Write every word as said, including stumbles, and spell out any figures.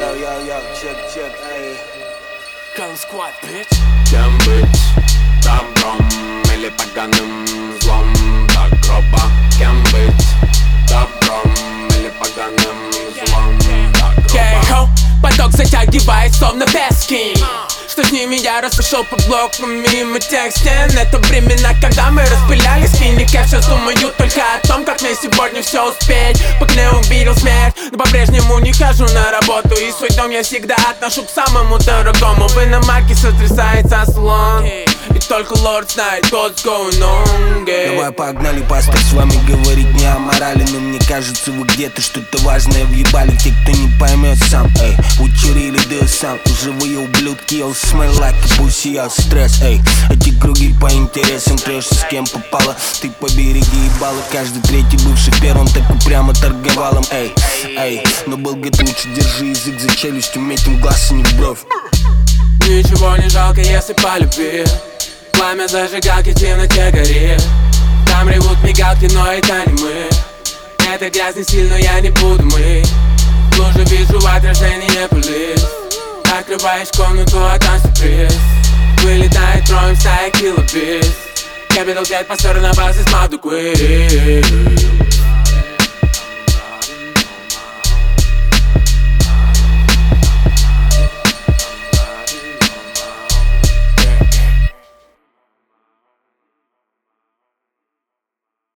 Yo, yo, yo, check, check, эй. Gun Squad, bitch. Кем быть? Добром или поганым злом? Так грубо. Кем быть? Добром или поганым злом? Так грубо. Поток затягивает, словно пески. Что с ними я расшел по блокам мимо тех стен. Это времена, когда мы распыляли скинники. Я сейчас думаю только о том, как мне сегодня все успеть. По мне увидел смерть, но по-прежнему не хожу на работу. И свой дом я всегда отношу к самому дорогому. В иномарке сотрясается слон, и только лорд знает, what's going on, yeah. Давай погнали, пастор, с вами говорить не о морали. Но мне кажется, вы где-то что-то важное въебали. Те, кто не поймет сам, эй, учурили дел сам. Живые ублюдки, я smell like a pussy, я стресс, эй. Эти круги по интересам, трэшься с кем попало. Ты побереги ебало, каждый третий бывший в первом так упрямо торговал им, эй, эй. Но был год лучше, держи язык за челюстью, метим глаз и не бровь. Ничего не жалко, если полюбил. Пламя зажигалки в темноте горит. Там ревут мигалки, но это не мы. Это грязный стиль, но я не буду мыть. В луже вижу отражение пыли. Открываешь комнату, а там сюрприз. Вылетает троем стая киллабиз. Capital пять, постер на базе с Мадуквей.